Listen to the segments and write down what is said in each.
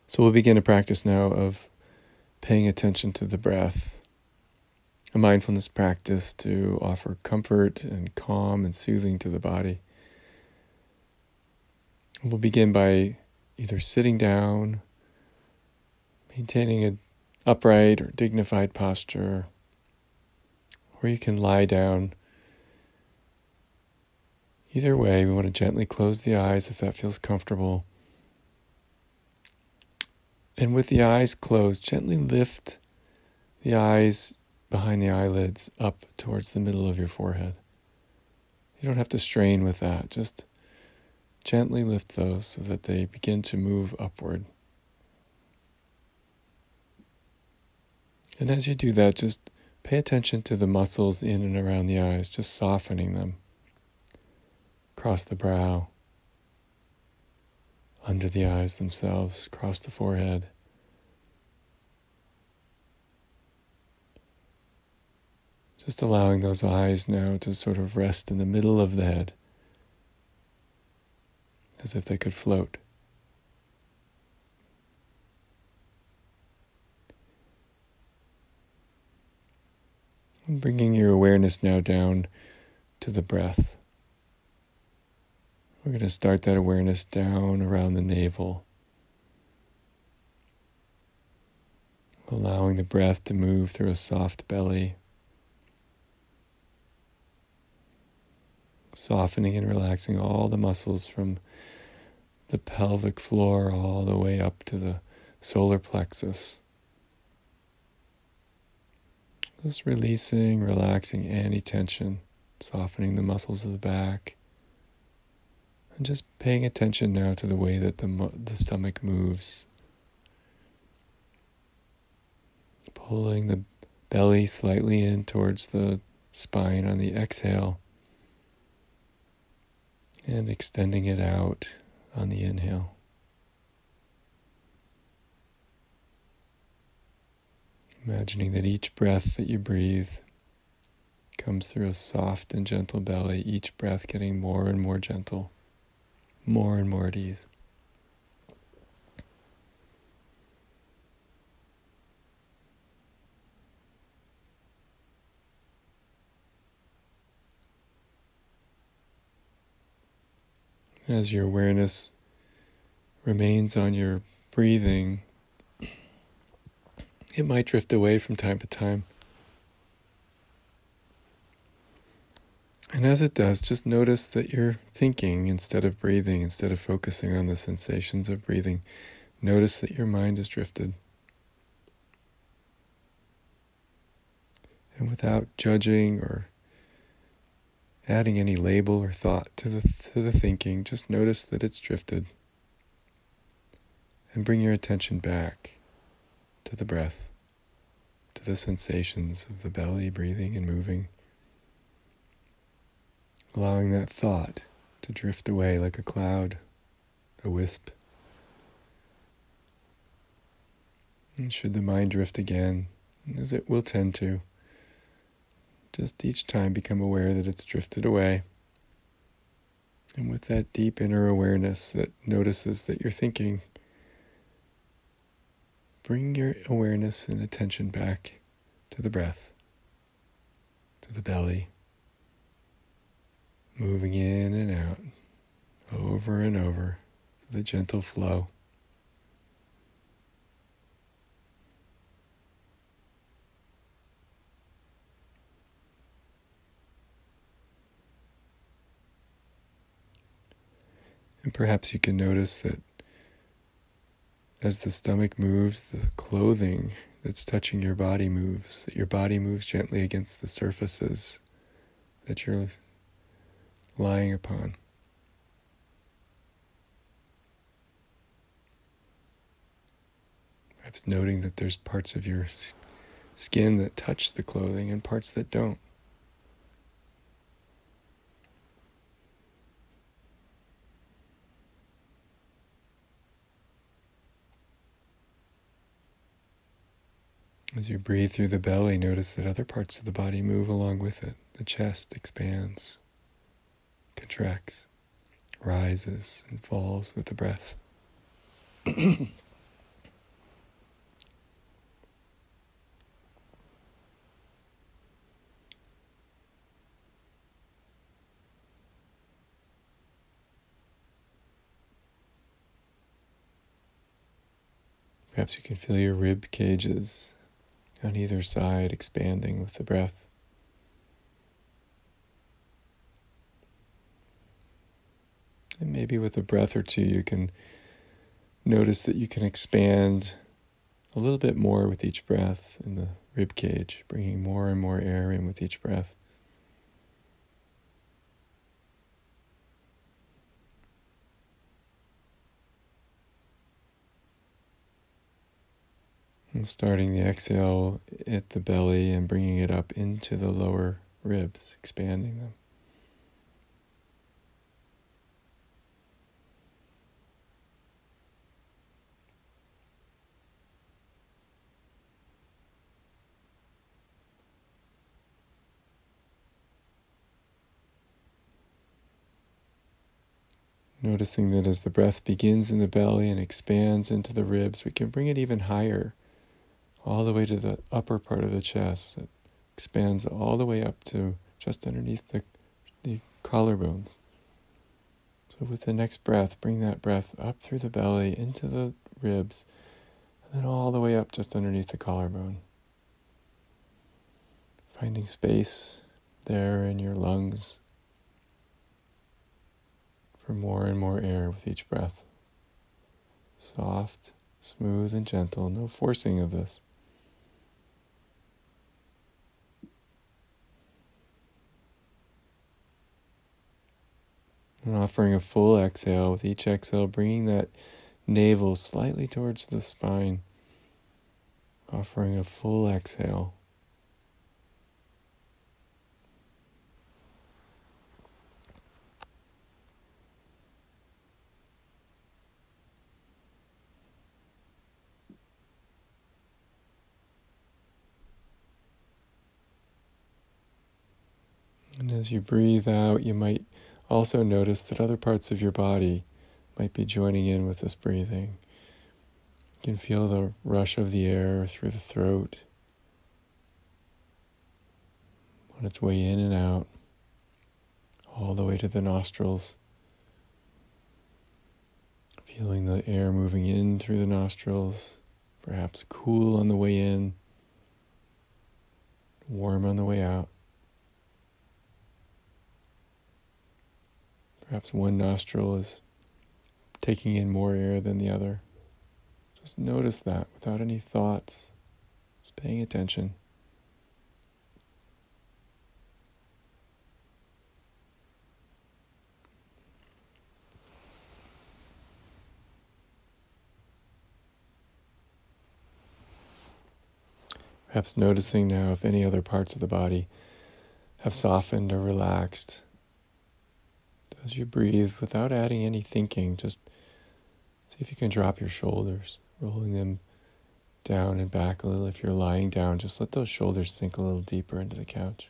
So we'll begin a practice now of paying attention to the breath, a mindfulness practice to offer comfort and calm and soothing to the body. We'll begin by either sitting down, maintaining an upright or dignified posture, or you can lie down. Either way, we want to gently close the eyes if that feels comfortable. And with the eyes closed, gently lift the eyes behind the eyelids up towards the middle of your forehead. You don't have to strain with that. Just gently lift those so that they begin to move upward. And as you do that, just pay attention to the muscles in and around the eyes, just softening them across the brow, under the eyes themselves, across the forehead. Just allowing those eyes now to sort of rest in the middle of the head, as if they could float. And bringing your awareness now down to the breath. We're going to start that awareness down around the navel, allowing the breath to move through a soft belly, softening and relaxing all the muscles from the pelvic floor all the way up to the solar plexus. Just releasing, relaxing any tension, softening the muscles of the back. And just paying attention now to the way that the stomach moves. Pulling the belly slightly in towards the spine on the exhale. And extending it out on the inhale. Imagining that each breath that you breathe comes through a soft and gentle belly, each breath getting more and more gentle. More and more at ease. As your awareness remains on your breathing, it might drift away from time to time. And as it does, just notice that you're thinking instead of breathing, instead of focusing on the sensations of breathing. Notice that your mind has drifted. And without judging or adding any label or thought to the thinking, just notice that it's drifted. And bring your attention back to the breath, to the sensations of the belly breathing and moving. Allowing that thought to drift away like a cloud, a wisp. And should the mind drift again, as it will tend to, just each time become aware that it's drifted away. And with that deep inner awareness that notices that you're thinking, bring your awareness and attention back to the breath, to the belly. Moving in and out, over and over, the gentle flow. And perhaps you can notice that as the stomach moves, the clothing that's touching your body moves, that your body moves gently against the surfaces that you're lying upon. Perhaps noting that there's parts of your skin that touch the clothing and parts that don't. As you breathe through the belly, notice that other parts of the body move along with it. The chest expands, contracts, rises and falls with the breath. Perhaps you can feel your rib cages on either side expanding with the breath. And maybe with a breath or two, you can notice that you can expand a little bit more with each breath in the rib cage, bringing more and more air in with each breath. And starting the exhale at the belly and bringing it up into the lower ribs, expanding them. Noticing that as the breath begins in the belly and expands into the ribs, we can bring it even higher, all the way to the upper part of the chest. It expands all the way up to just underneath the collarbones. So with the next breath, bring that breath up through the belly, into the ribs, and then all the way up just underneath the collarbone. Finding space there in your lungs for more and more air with each breath. Soft, smooth, and gentle. No forcing of this. And offering a full exhale, with each exhale bringing that navel slightly towards the spine. Offering a full exhale. And as you breathe out, you might also notice that other parts of your body might be joining in with this breathing. You can feel the rush of the air through the throat on its way in and out, all the way to the nostrils. Feeling the air moving in through the nostrils, perhaps cool on the way in, warm on the way out. Perhaps one nostril is taking in more air than the other. Just notice that without any thoughts, just paying attention. Perhaps noticing now if any other parts of the body have softened or relaxed. As you breathe, without adding any thinking, just see if you can drop your shoulders, rolling them down and back a little. If you're lying down, just let those shoulders sink a little deeper into the couch.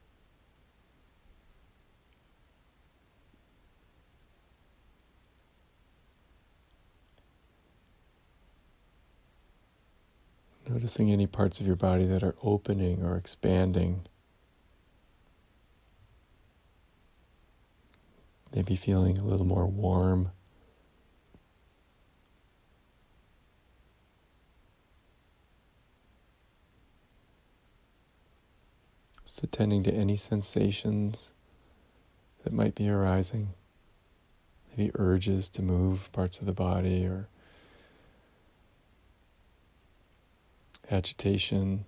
Noticing any parts of your body that are opening or expanding. Maybe feeling a little more warm. Just attending to any sensations that might be arising. Maybe urges to move parts of the body or agitation.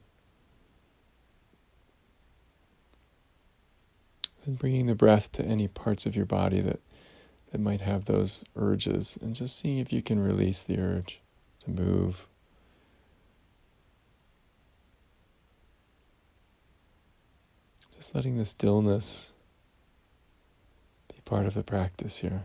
And bringing the breath to any parts of your body that might have those urges, and just seeing if you can release the urge to move. Just letting the stillness be part of the practice here.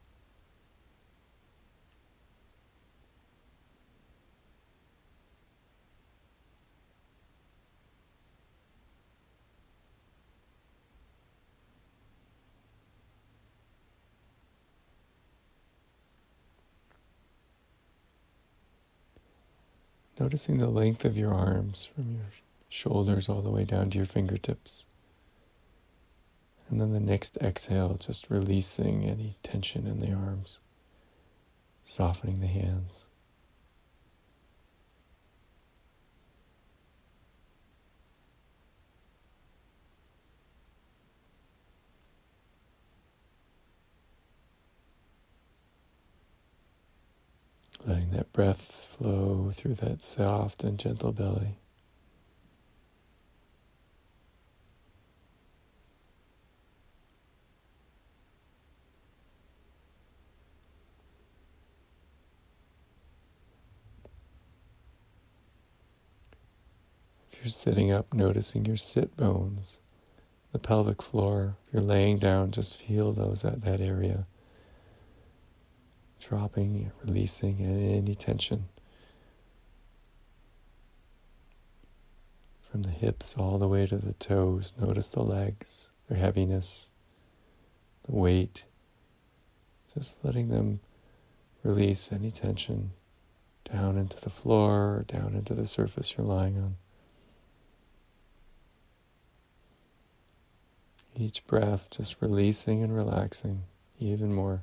Noticing the length of your arms from your shoulders all the way down to your fingertips. And then the next exhale, just releasing any tension in the arms, softening the hands. letting that breath flow through that soft and gentle belly. If you're sitting up, noticing your sit bones, the pelvic floor. If you're laying down, just feel those at that area. Dropping, releasing any tension. From the hips all the way to the toes. Notice the legs, their heaviness, the weight. Just letting them release any tension down into the floor, or down into the surface you're lying on. Each breath just releasing and relaxing even more.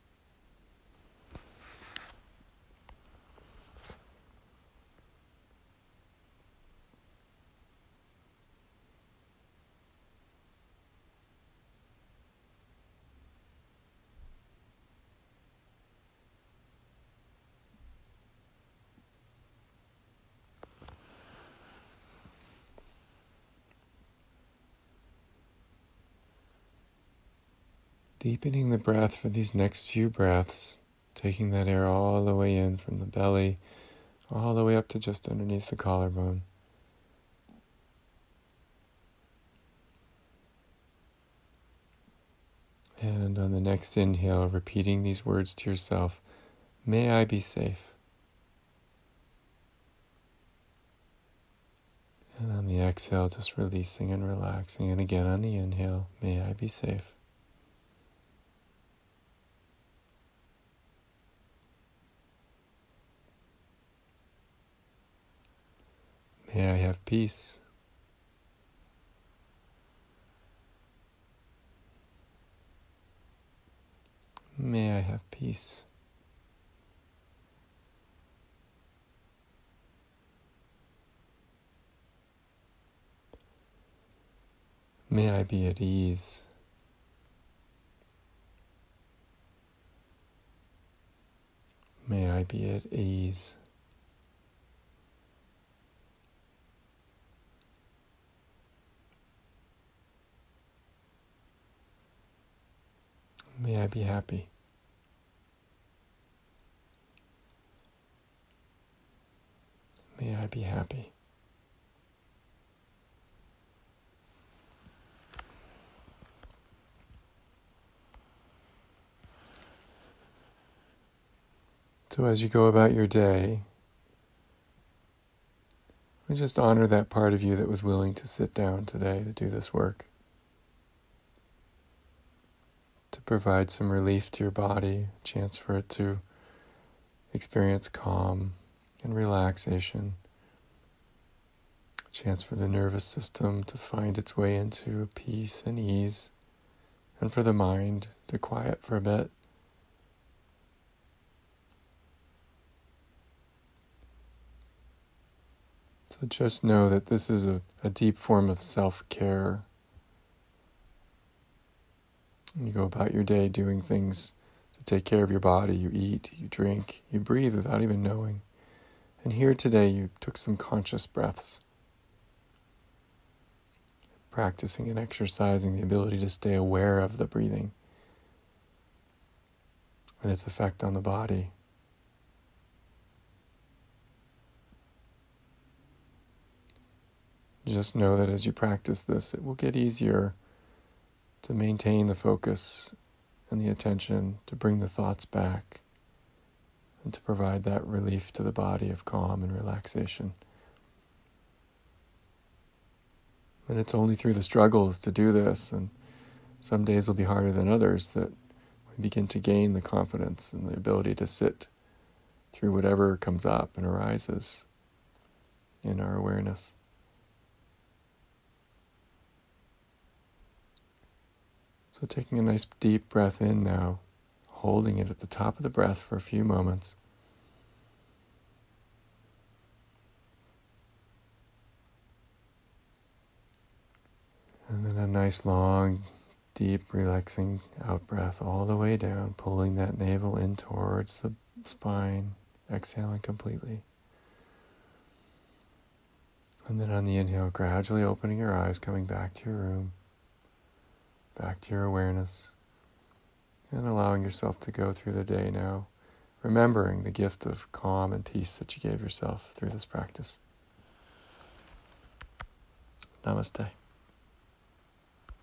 Deepening the breath for these next few breaths, taking that air all the way in from the belly, all the way up to just underneath the collarbone. And on the next inhale, repeating these words to yourself, may I be safe. And on the exhale, just releasing and relaxing. And again on the inhale, may I be safe. May I have peace. May I have peace. May I be at ease. May I be at ease. May I be happy. May I be happy. So as you go about your day, we just honor that part of you that was willing to sit down today to do this work, to provide some relief to your body, a chance for it to experience calm and relaxation, a chance for the nervous system to find its way into peace and ease, and for the mind to quiet for a bit. So just know that this is a deep form of self-care. You go about your day doing things to take care of your body. You eat, you drink, you breathe without even knowing. And here today you took some conscious breaths, practicing and exercising the ability to stay aware of the breathing and its effect on the body. Just know that as you practice this, it will get easier to maintain the focus and the attention, to bring the thoughts back, and to provide that relief to the body of calm and relaxation. And it's only through the struggles to do this, and some days will be harder than others, that we begin to gain the confidence and the ability to sit through whatever comes up and arises in our awareness. So taking a nice deep breath in now, holding it at the top of the breath for a few moments. And then a nice long, deep, relaxing out breath all the way down, pulling that navel in towards the spine. exhaling completely. And then on the inhale, gradually opening your eyes, coming back to your room, back to your awareness, and allowing yourself to go through the day now, remembering the gift of calm and peace that you gave yourself through this practice. Namaste.